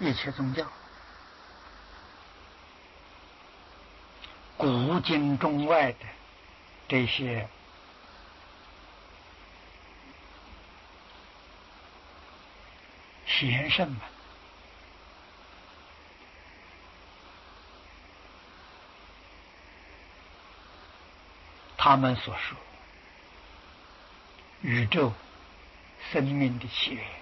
一切宗教，古今中外的这些贤圣们，他们所说宇宙生命的起源，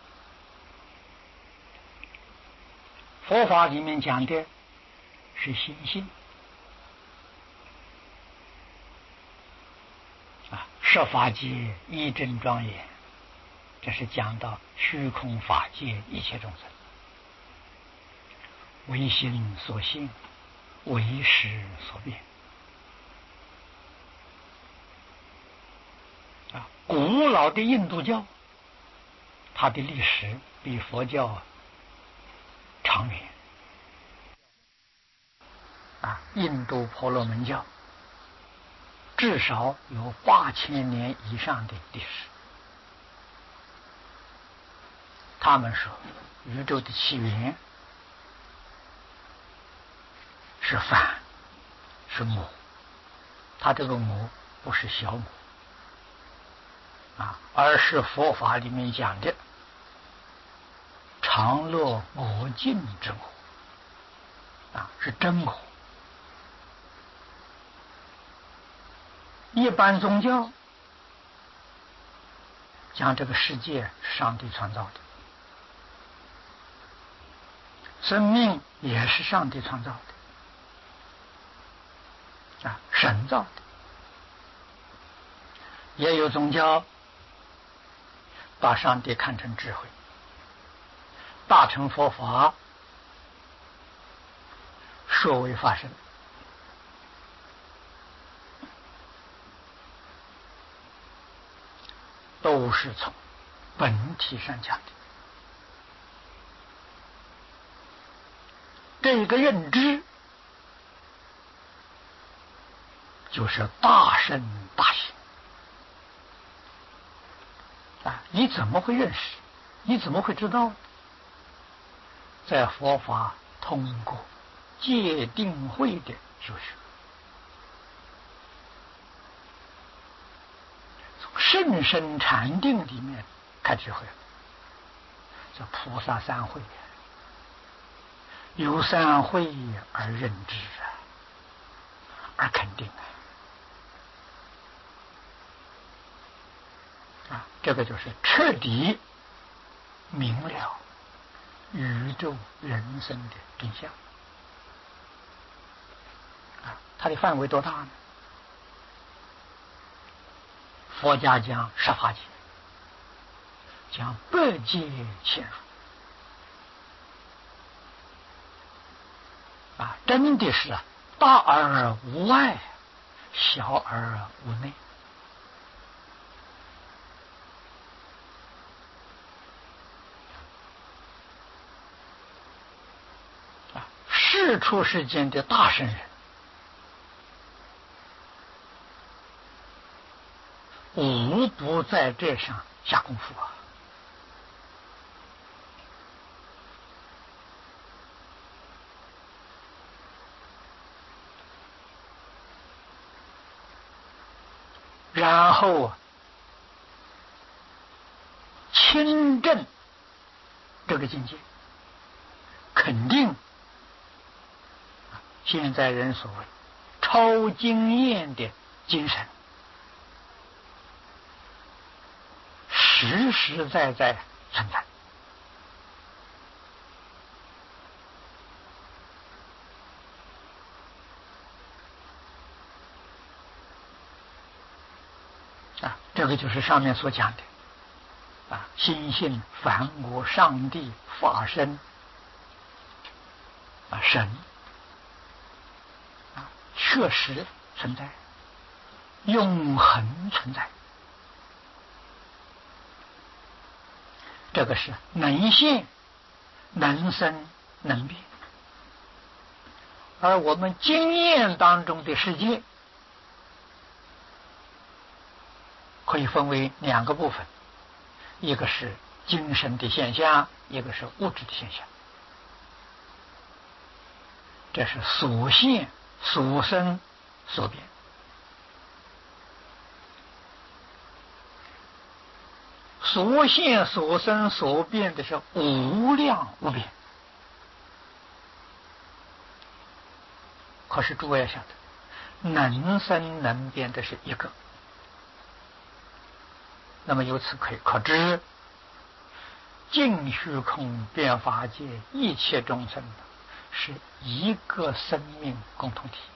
佛法里面讲的是心性十法界一真庄严，这是讲到虚空法界一切众生唯心所现，唯识所变。古老的印度教，它的历史比佛教长远。印度婆罗门教至少有8000年以上的历史。他们说，宇宙的起源是梵，是母，它这个母不是小母而是佛法里面讲的常乐我净之母是真母。一般宗教讲这个世界是上帝创造的，生命也是上帝创造的神造的。也有宗教把上帝看成智慧，大乘佛法说为法身，都是从本体上讲的。这个认知就是大圣大行你怎么会认识？你怎么会知道？在佛法通过戒定慧的修学，从甚深禅定里面开智慧，叫菩萨三慧，由三慧而认知而肯定这个就是彻底明了宇宙人生的真相它的范围多大呢？佛家讲十法界，讲百界潜入真的是大而无外，小而无内世出世间的大圣人，无不在这上下功夫然后亲证这个境界，肯定现在人所谓超经验的精神，实实在在存在这个就是上面所讲的心性梵我上帝法身神确实存在，永恒存在。这个是能现能生能变，而我们经验当中的世界可以分为2个部分，一个是精神的现象，一个是物质的现象这是所现所生所变。所现所生所变的是无量无边。可是诸位要晓得，能生能变的是一个。那么由此可知，尽虚空变法界一切众生是一个生命共同体。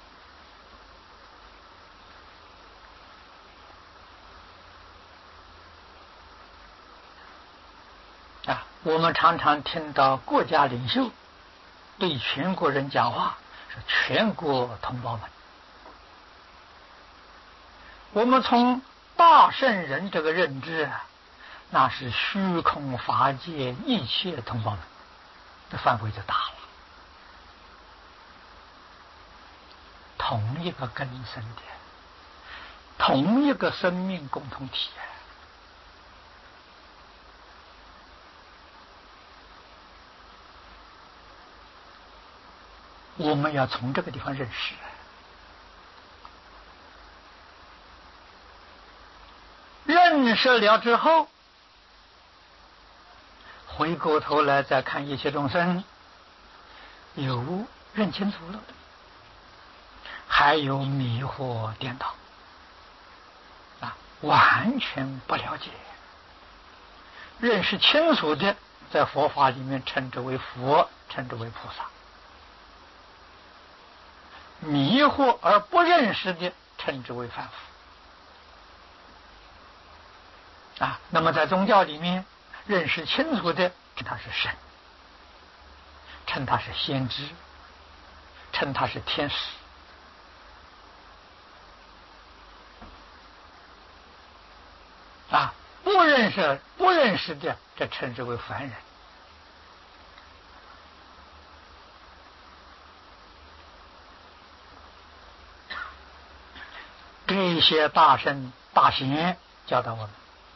我们常常听到国家领袖对全国人讲话，是全国同胞们。我们从大圣人这个认知那是虚空法界一切同胞们的范围就大了。同一个根生的，同一个生命共同体。我们要从这个地方认识。认识了之后，回过头来再看一切众生，有认清楚了，还有迷惑颠倒，完全不了解。认识清楚的，在佛法里面称之为佛，称之为菩萨。迷惑而不认识的，称之为凡夫。那么在宗教里面，认识清楚的，称他是神，称他是先知，称他是天使。不认识的，这称之为凡人。这些大圣大贤教导我们，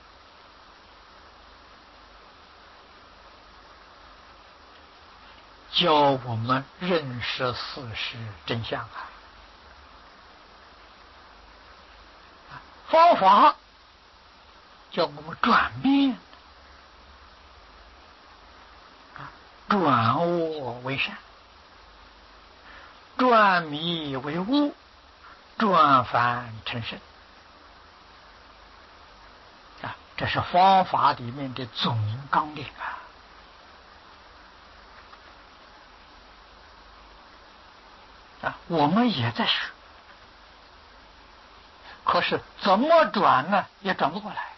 教我们认识事实真相方法叫我们转变，转恶为善，转迷为悟，转凡成圣。这是方法里面的总纲领我们也在学，可是怎么转呢？也转不过来。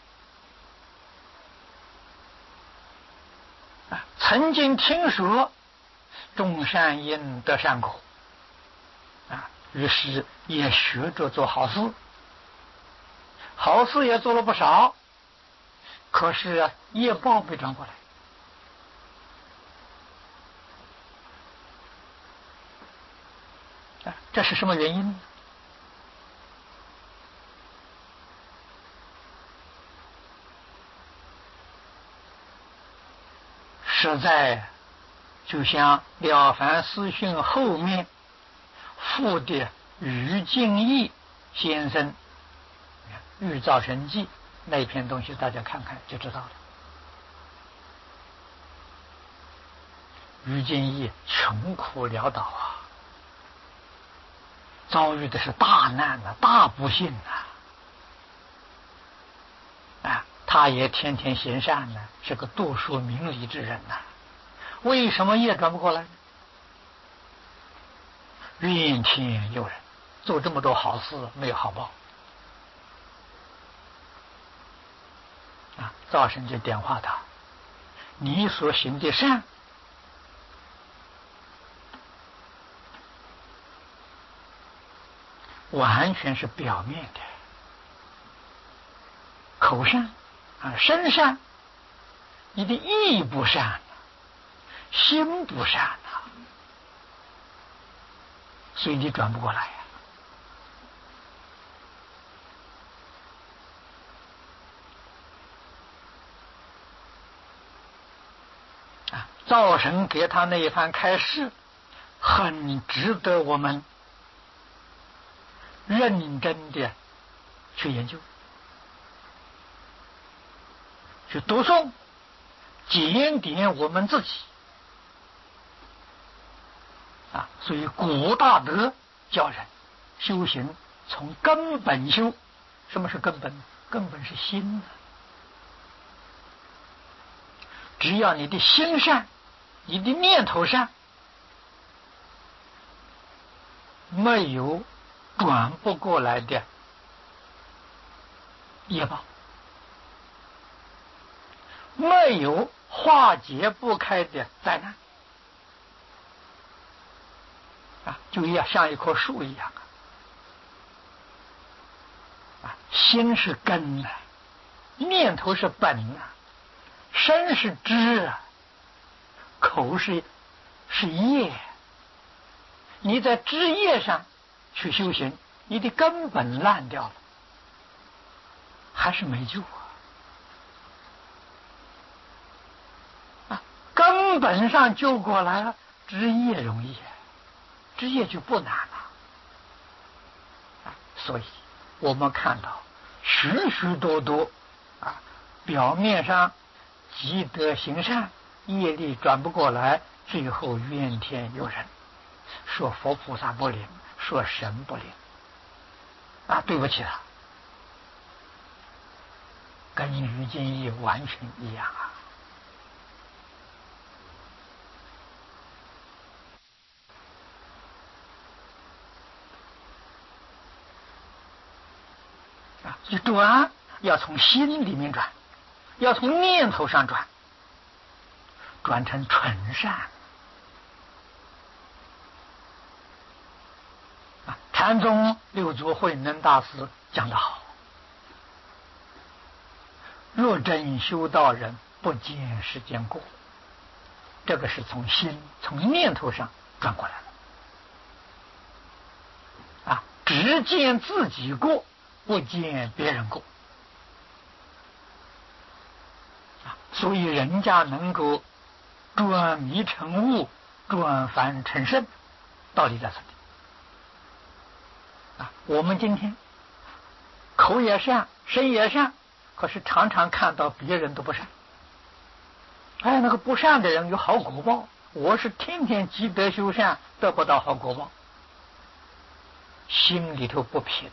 曾经听说种善因得善果，于是也学着做好事，好事也做了不少，可是业报没转过来。这是什么原因呢？实在就像《了凡四训》后面附的于敬义先生《玉造神记》那篇东西，大家看看就知道了。于敬义穷苦潦倒遭遇的是大难大不幸他也天天行善是个度数明理之人为什么业转不过来呢？怨天尤人，做这么多好事没有好报造成就点化他，你所行的善完全是表面的，口善身善，你的意不善，心不善所以你转不过来造神给他那一番开示， 很值得我们认真的去研究、去读诵，检点我们自己啊。所以古大德教人修行从根本修。什么是根本？根本是心。只要你的心善，你的念头善，没有转不过来的业报，没有化解不开的灾难啊，就像一棵树一样啊。心是根啊，念头是本啊，身是枝啊，口是叶。你在枝叶上去修行，你的根本烂掉了，还是没救啊！根本上救过来了，枝叶容易，枝叶就不难了啊。所以我们看到许许多多啊，表面上积德行善，业力转不过来，最后怨天尤人，说佛菩萨不灵，说神不灵啊，对不起他，跟于建义完全一样啊！就转要从心里面转，要从念头上转，转成纯善啊！禅宗六祖慧能大师讲得好，若真修道人，不见世间过。这个是从心、从念头上转过来了啊！只见自己过，不见别人过啊！所以人家能够转迷成悟，转凡成圣，道理在这里啊！我们今天口也善，身也善，可是常常看到别人都不善。哎，那个不善的人有好果报，我是天天积德修善，得不到好果报，心里头不平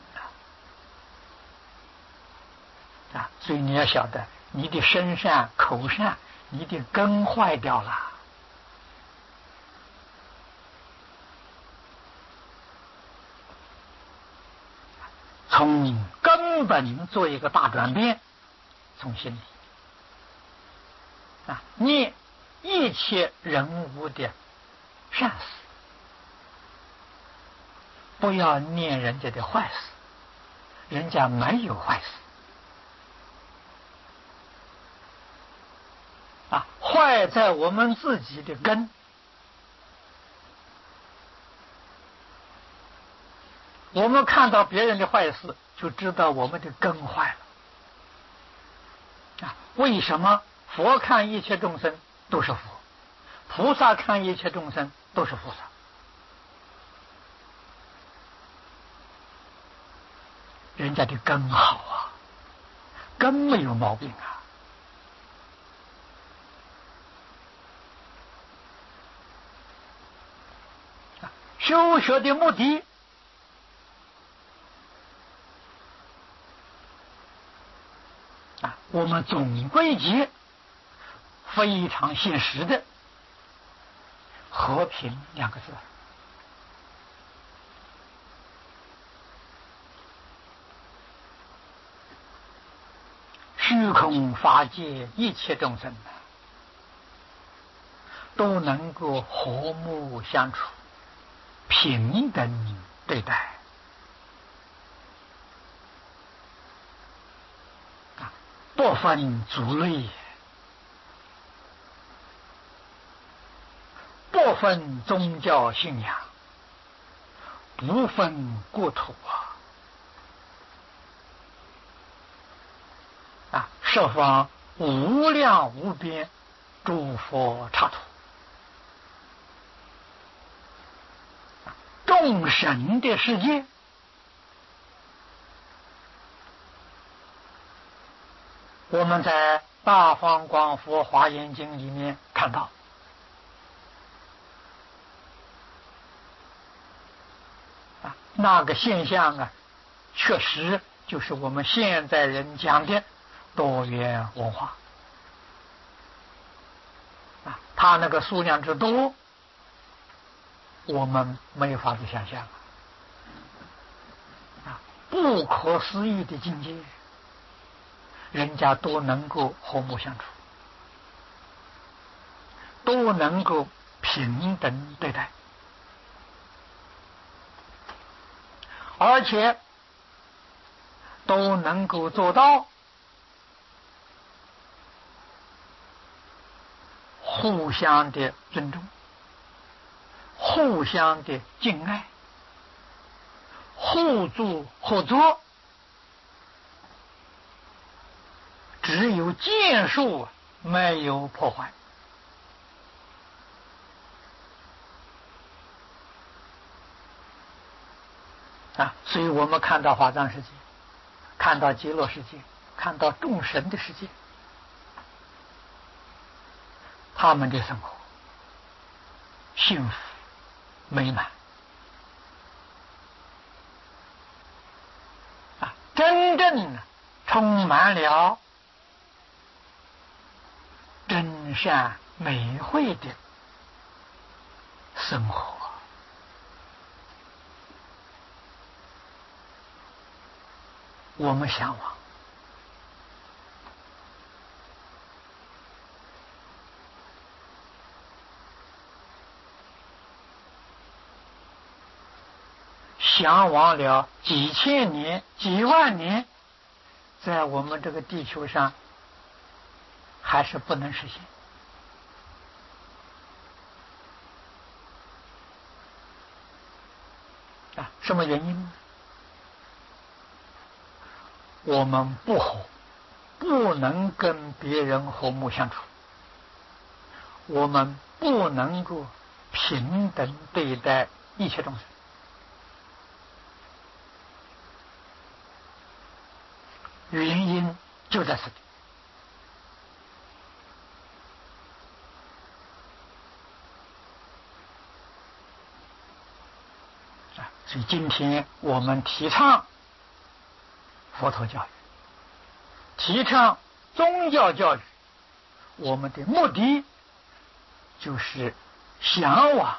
啊！所以你要晓得，你的身善口善，你的根坏掉了。从根本做一个大转变，从心里啊，念一切人物的善事，不要念人家的坏事，人家没有坏事啊，坏在我们自己的根。我们看到别人的坏事，就知道我们的根坏了啊！为什么佛看一切众生都是佛，菩萨看一切众生都是菩萨？人家的根好啊，根没有毛病啊！修学的目的我们总归结非常现实的和平两个字。虚空法界一切众生都能够和睦相处，平等对待不分族类，不分宗教信仰，不分国土十方无量无边诸佛刹土众神的世界。我们在《大方广佛华严经》里面看到，那个现象啊，确实就是我们现在人讲的多元文化它那个数量之多，我们没法子想象不可思议的境界，人家都能够和睦相处，都能够平等对待，而且都能够做到互相的尊重，互相的敬爱，互助合作。只有建树，没有破坏所以我们看到华藏世界，看到极乐世界，看到众神的世界，他们的生活幸福美满真正充满了真善美慧的生活。我们向往，向往了几千年、几万年，在我们这个地球上还是不能实现什么原因呢？我们不和，不能跟别人和睦相处，我们不能够平等对待一切众生。原因就在此地所以今天我们提倡佛陀教育，提倡宗教教育，我们的目的就是向往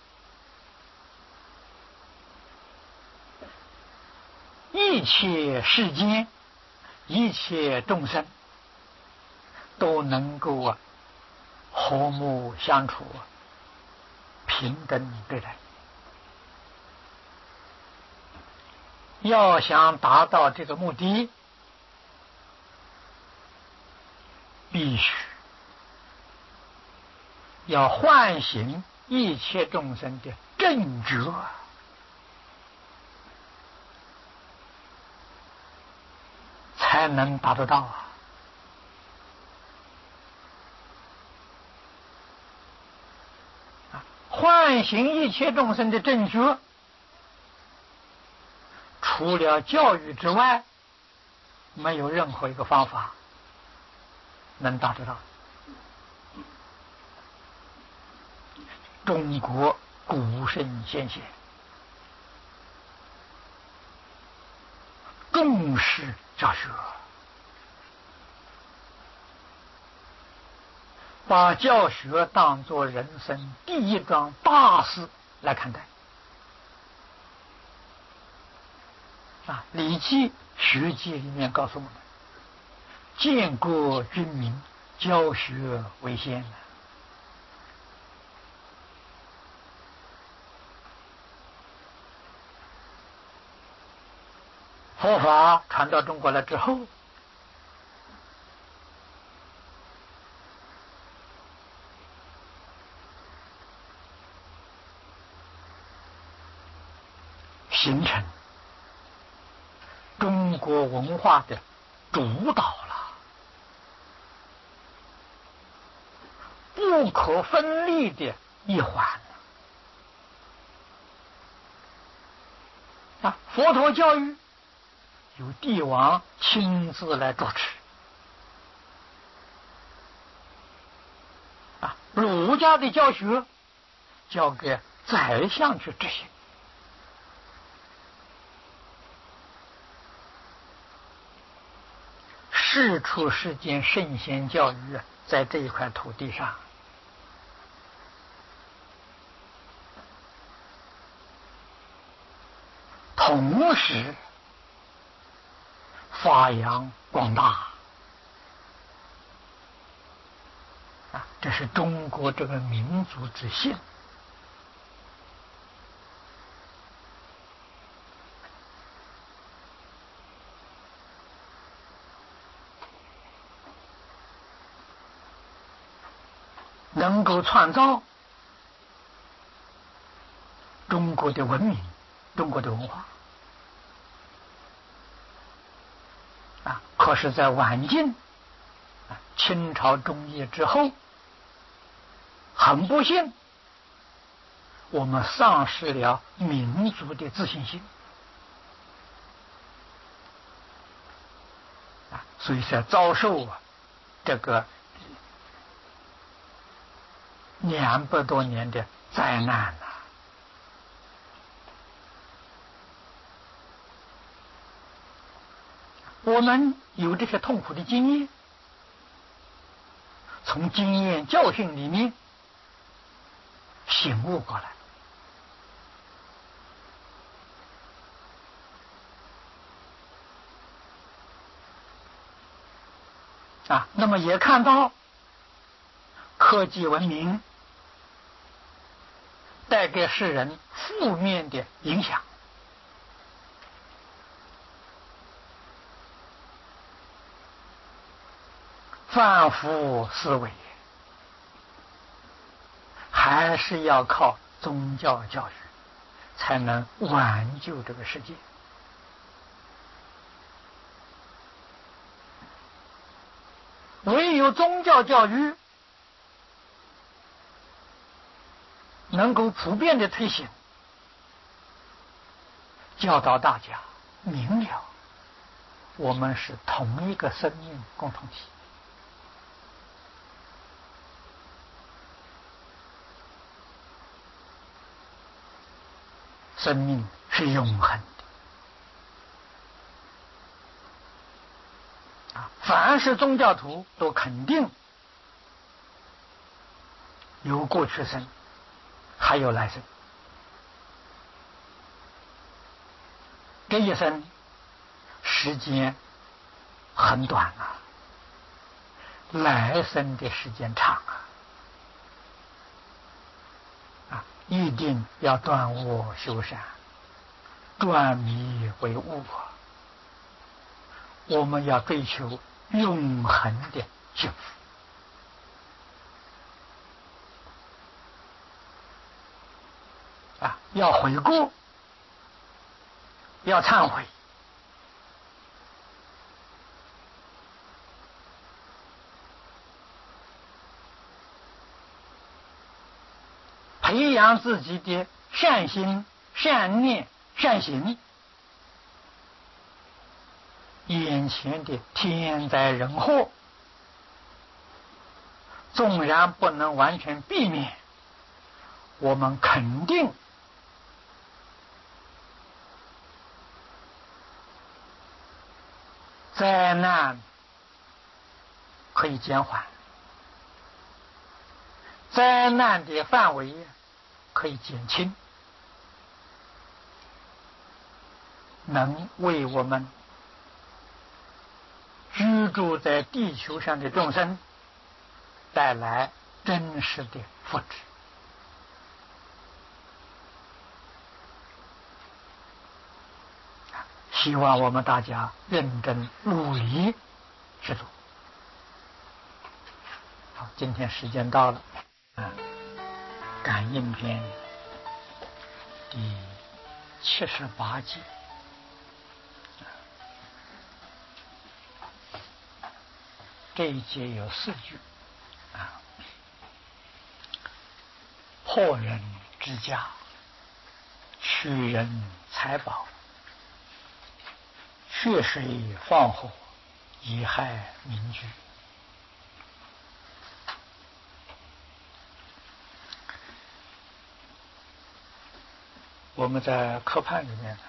一切世间一切众生都能够和睦相处，平等对待。要想达到这个目的，必须要唤醒一切众生的正觉，才能达得到唤醒一切众生的正觉，除了教育之外，没有任何一个方法能达得到。中国古圣先贤重视教学，把教学当作人生第一桩大事来看待。《礼记·学记》里面告诉我们：建国军民，教学为先。佛法传到中国来之后，形成中国文化的主导了，不可分离的一环。 佛陀教育由帝王亲自来主持，儒家的教学交给宰相去执行。世出世间圣贤教育在这一块土地上，同时发扬光大这是中国这个民族之幸。能够创造中国的文明，中国的文化可是在晚近清朝中叶之后，很不幸我们丧失了民族的自信心所以才遭受这个200多年的灾难我们有这些痛苦的经验，从经验教训里面醒悟过来那么也看到科技文明带给世人负面的影响，反复思维还是要靠宗教教育才能挽救这个世界。唯有宗教教育能够普遍的推行，教导大家明了我们是同一个生命共同体，生命是永恒的凡是宗教徒都肯定有过去生还有来生，这一生时间很短来生的时间长一定要断恶修善，转迷为悟我们要追求永恒的幸福要悔过，要忏悔，培养自己的善心、善念、善行。眼前的天灾人祸，纵然不能完全避免，我们肯定灾难可以减缓，灾难的范围可以减轻，能为我们居住在地球上的众生带来真实的福祉。希望我们大家认真努力去做。好，今天时间到了感应篇第78集。这一节有4句破人之家，取人财宝， 血水放火，贻害民居。我们在科判里面呢，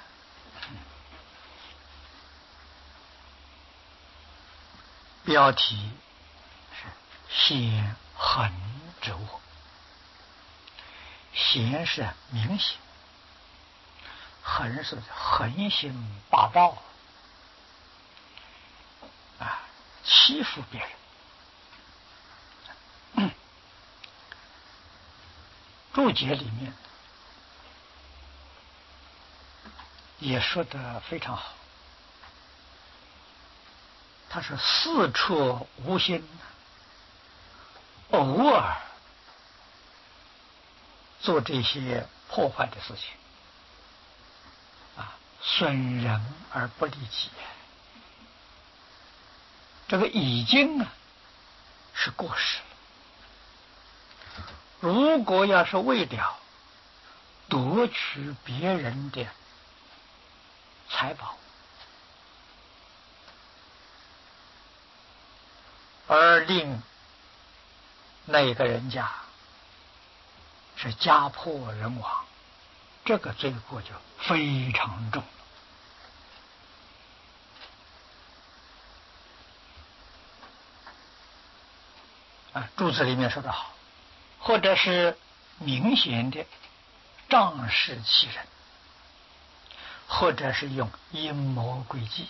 标题是显横之恶，显是明显，横是横行霸道啊，欺负别人。注解里面也说得非常好，他说四处无心，偶尔做这些破坏的事情啊，损人而不利己，这个已经是过失了。如果要是为了夺取别人的财宝而令那个人家是家破人亡，这个罪过就非常重啊。注释里面说得好，或者是明显的仗势欺人，或者是用阴谋诡计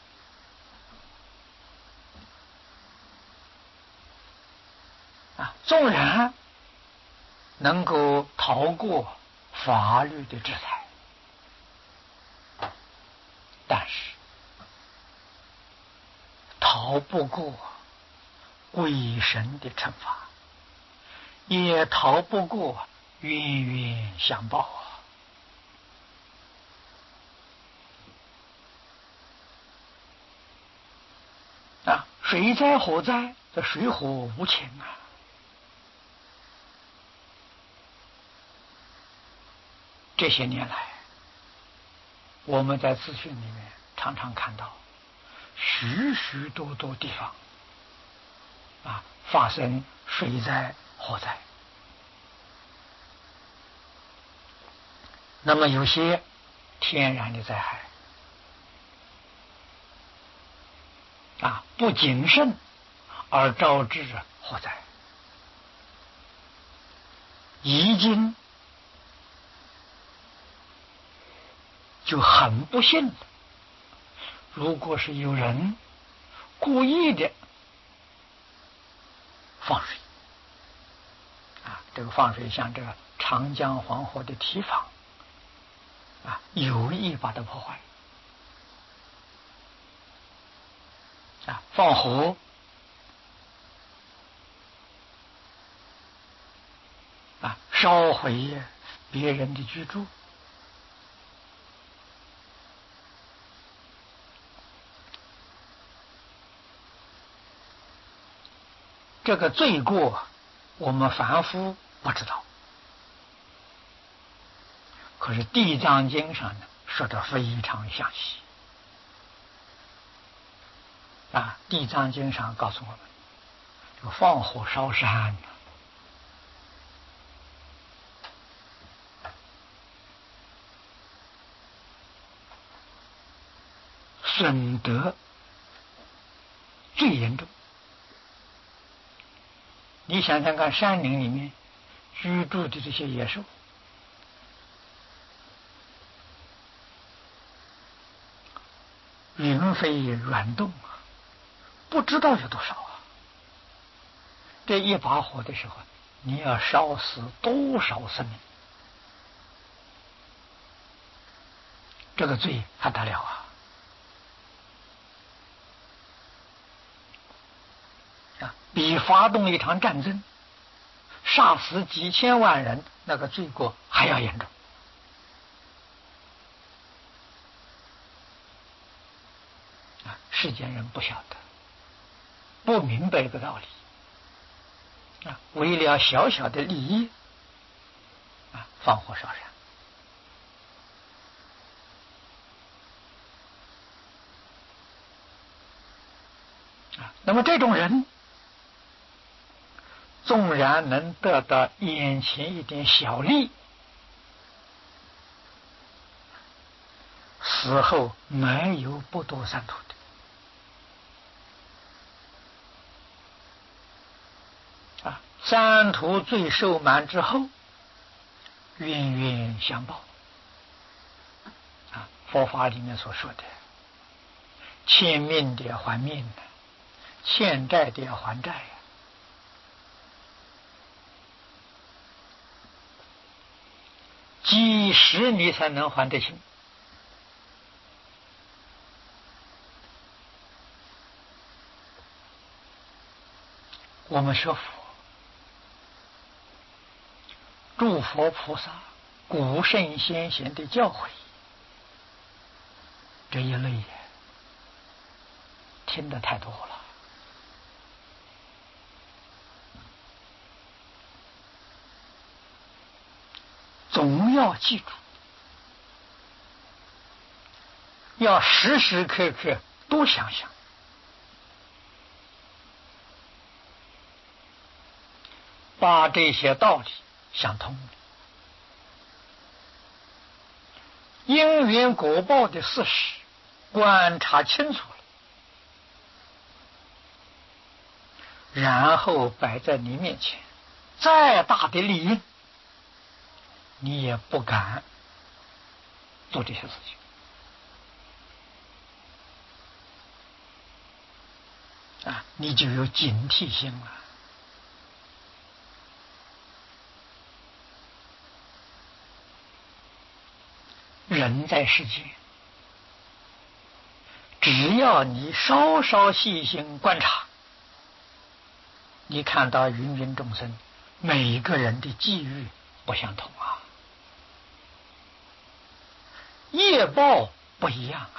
啊，纵然能够逃过法律的制裁，但是逃不过鬼神的惩罚，也逃不过冤冤相报啊！水灾火灾，这水火无情啊！这些年来，我们在资讯里面常常看到许许多多地方啊发生水灾火灾。那么有些天然的灾害啊，不谨慎而招致火灾，已经就很不幸了。如果是有人故意的放水啊，这个放水像这个长江黄河的堤防啊，有意把它破坏啊，放火啊，烧毁别人的居住，这个罪过我们凡夫不知道，可是《地藏经》上呢说得非常详细啊，《地藏经》上告诉我们，这个放火烧山损德最严重。你想想看，山林里面居住的这些野兽，云飞软动啊，不知道有多少啊！这一把火的时候，你要烧死多少生命？这个罪还得了啊！比发动一场战争杀死几千万人那个罪过还要严重啊！世间人不晓得，不明白这个道理啊，为了小小的利益啊，放火烧山那么这种人，纵然能得到眼前一点小利，死后没有不堕三途的。三途罪受满之后，冤冤相报。佛法里面所说的，欠命的要还命的，欠债的要还债呀。几时你才能还得清？我们学佛，诸佛菩萨、古圣先贤的教诲，这一类听得太多了。总要记住，要时时刻刻多想想，把这些道理想通了，因缘果报的事实观察清楚了，然后摆在你面前，再大的利益，你也不敢做这些事情你就有警惕心了。人在世间，只要你稍稍细心观察，你看到芸芸众生，每一个人的际遇不相同业报不一样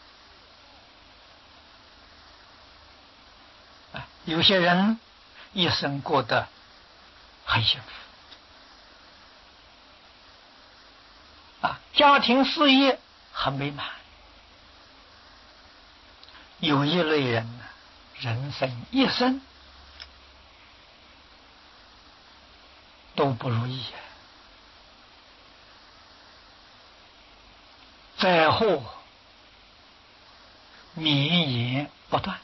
有些人一生过得很幸福家庭事业很美满。有一类人呢，人生一生都不如意灾祸绵延不断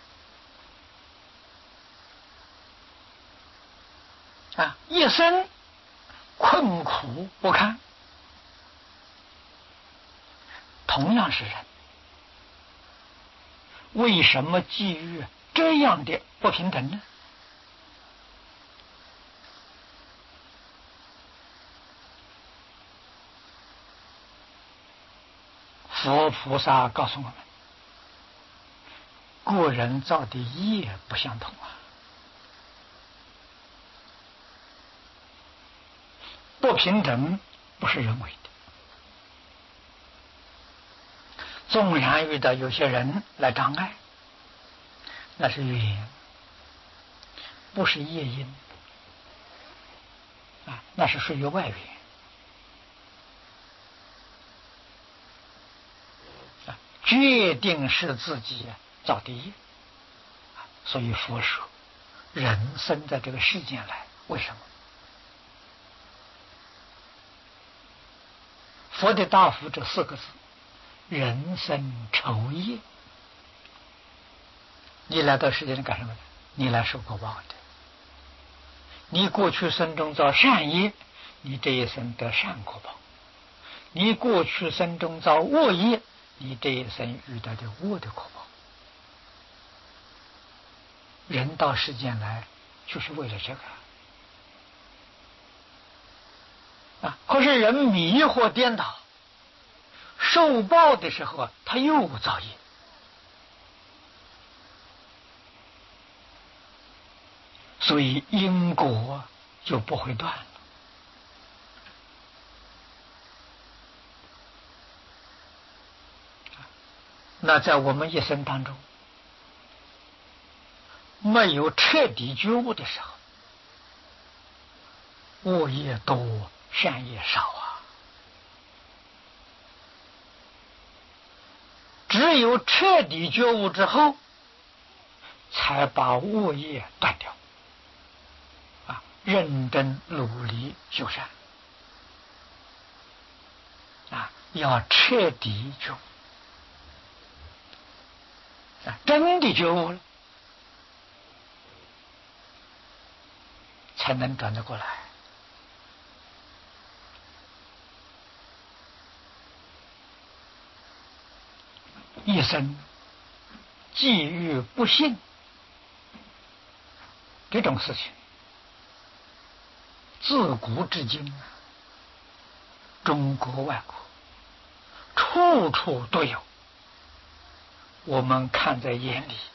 一生困苦不堪。同样是人，为什么际遇这样的不平等呢？佛菩萨告诉我们，个人造的业不相同不平等不是人为的。纵然遇到有些人来障碍，那是缘，不是业因那是属于外缘决定是自己造的业所以佛说，人生在这个世间来，为什么？佛的答复这4个字：人生酬业。你来到世界上干什么的？你来受果报的。你过去生中造善业，你这一生得善果报；你过去生中造恶业，你这一生遇到的恶的果报。人到世间来就是为了这个可是人迷惑颠倒，受报的时候他又造业，所以因果就不会断了。那在我们一生当中，没有彻底觉悟的时候，恶业多，善业少只有彻底觉悟之后， 才把恶业断掉。认真努力修善，要彻底觉悟，真的觉悟了，才能转得过来。一生际遇不幸这种事情，自古至今，中国外国处处都有，我们看在眼里，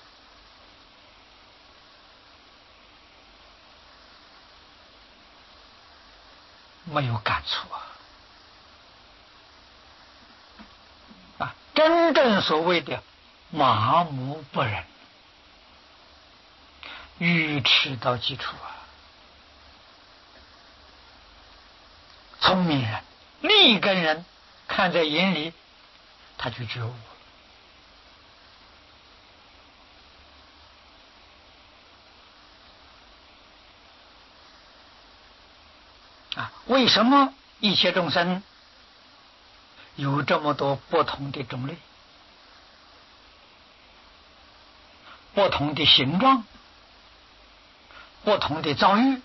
没有感触真正所谓的麻木不仁，愚痴到极处聪明人、立根人看在眼里，他就觉悟了。为什么一切众生有这么多不同的种类、不同的形状、不同的遭遇？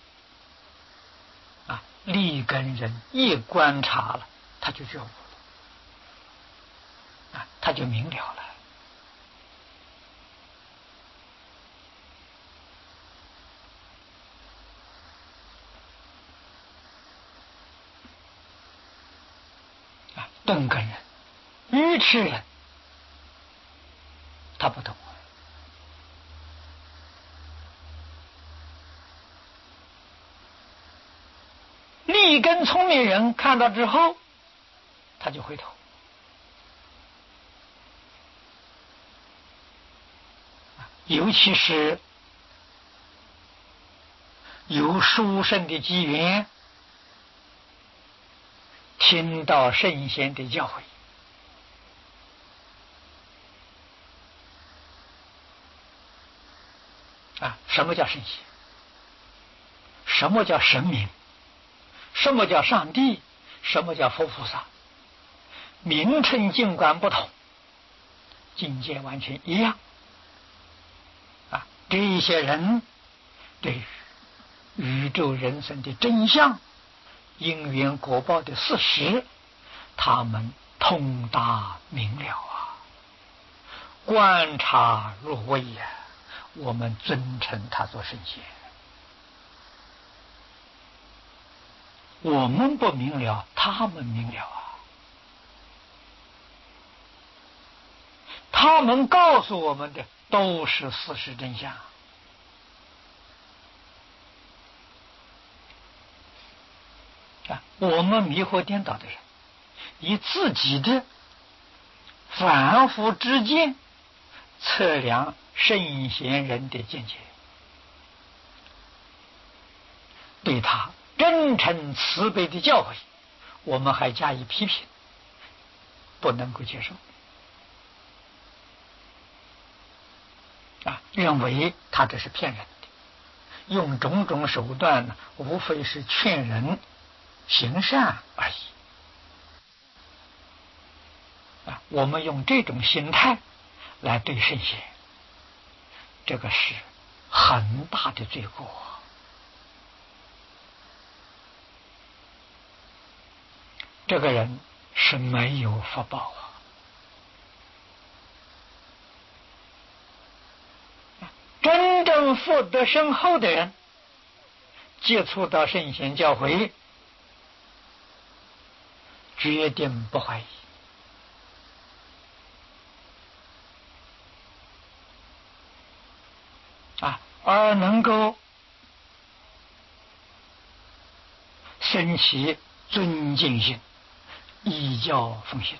立根人一观察了，他就觉悟了，他就明了了。钝根人、愚痴人，他不懂。立根聪明人看到之后，他就回头。尤其是有殊胜的机缘，听到圣贤的教诲。什么叫圣贤？什么叫神明？什么叫上帝？什么叫佛菩萨？名称尽管不同，境界完全一样。这一些人对于宇宙人生的真相、因缘果报的事实，他们通达明了观察入微我们尊称他做圣贤。我们不明了，他们明了他们告诉我们的都是事实真相。我们迷惑颠倒的人，以自己的凡夫之见测量圣贤人的见解，对他真诚慈悲的教诲，我们还加以批评，不能够接受认为他这是骗人的，用种种手段呢，无非是劝人行善而已我们用这种心态来对圣贤，这个是很大的罪过这个人是没有福报真正福德深厚的人，接触到圣贤教诲，决定不怀疑而能够生起尊敬心，依教奉行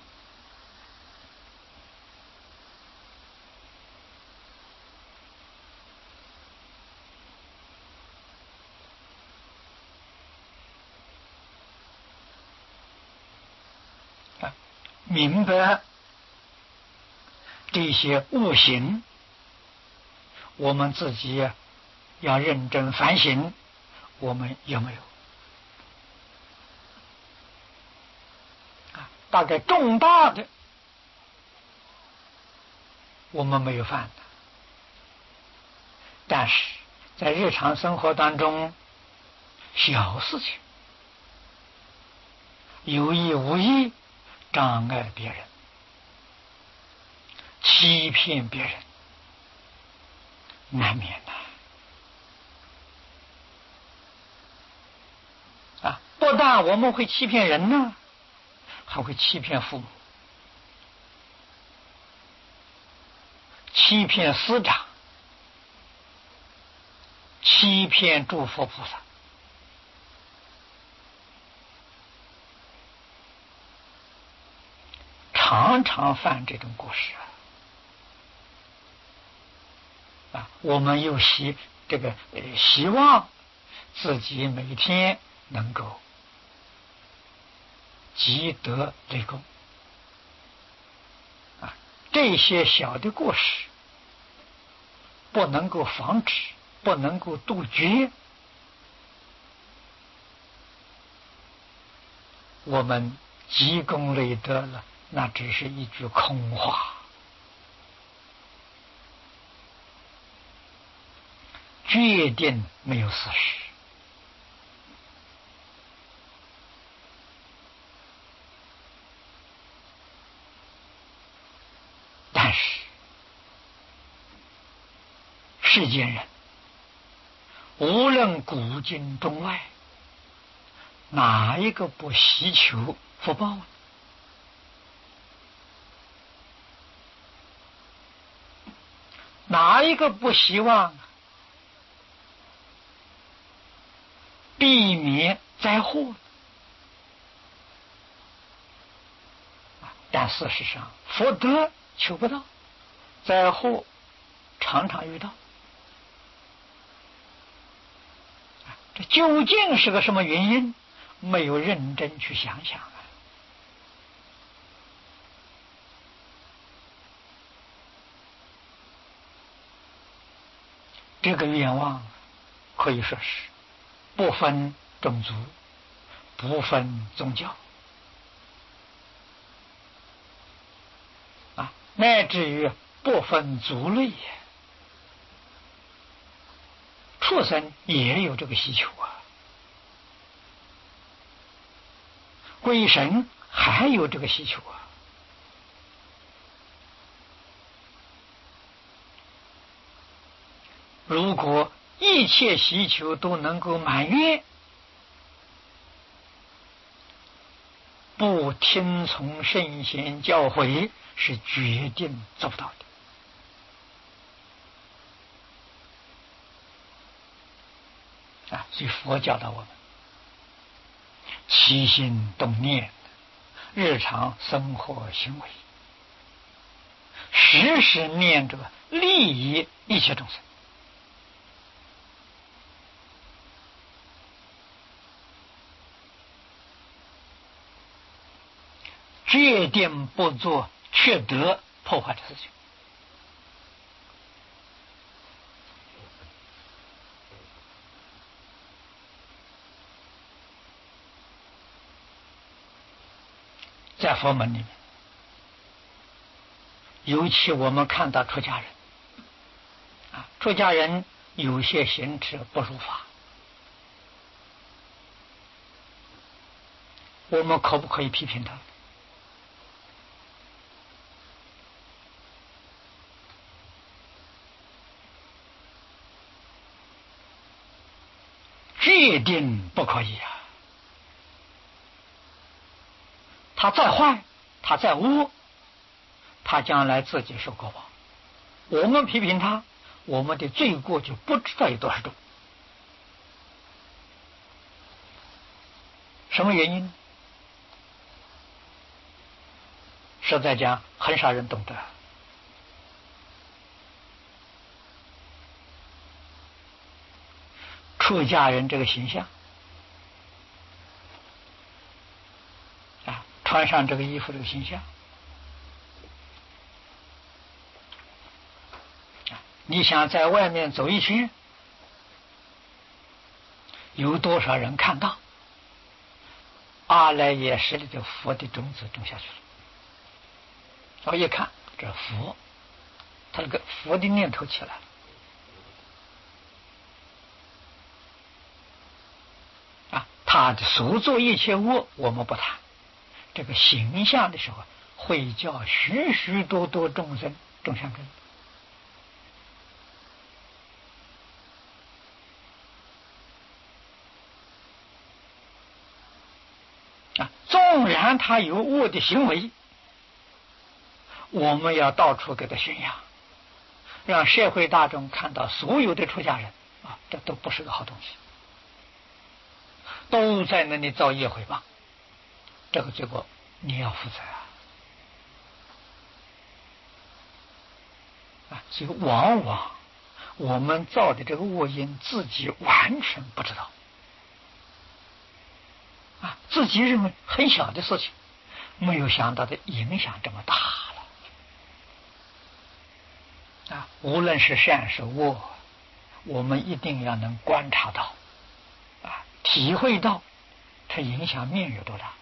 明白这些悟行我们自己要认真反省，我们有没有大概重大的我们没有犯的，但是在日常生活当中，小事情有意无意障碍别人，欺骗别人，难免的不但我们会欺骗人呢，还会欺骗父母，欺骗师长，欺骗诸佛菩萨。常常犯这种过失我们又希望自己每天能够积德累功这些小的过失不能够防止，不能够杜绝，我们积功累德了，那只是一句空话，决定没有事实。但是世间人无论古今中外，哪一个不希求福报呢？哪一个不希望避免灾祸？但事实上福德求不到，灾祸常常遇到，这究竟是个什么原因？没有认真去想想这个愿望可以说是不分种族，不分宗教乃至于不分族类，畜生也有这个需求鬼神还有这个需求如果一切需求都能够满愿，不听从圣贤教诲是决定做不到的所以佛教导我们起心动念，日常生活行为，时时念着利益一切众生，决定不做缺德破坏的事情。在佛门里面，尤其我们看到出家人出家人有些行持不如法，我们可不可以批评他？决定不可以他再坏，他再污，他将来自己受果报。我们批评他，我们的罪过就不知道有多少重。什么原因？实在讲，很少人懂得。出家人这个形象穿上这个衣服这个形象你想在外面走一圈，有多少人看到阿赖耶识里的佛的种子种下去了？我一看，这佛，他那个佛的念头起来了。他的所作一切恶我们不谈，这个形象的时候会叫许许多多众生种善根。纵然他有恶的行为，我们要到处给他宣扬，让社会大众看到所有的出家人这都不是个好东西，都在那里造业毁谤，这个结果你要负责所以往往我们造的这个恶因自己完全不知道自己认为很小的事情，没有想到的影响这么大了无论是善是恶，我们一定要能观察到体会到它影响面有多大，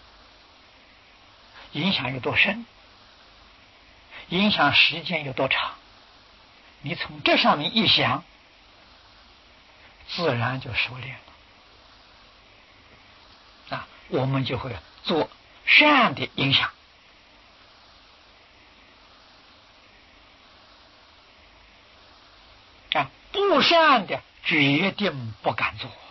影响有多深，影响时间有多长。你从这上面一想，自然就熟练了我们就会做善的影响不善的决定不敢做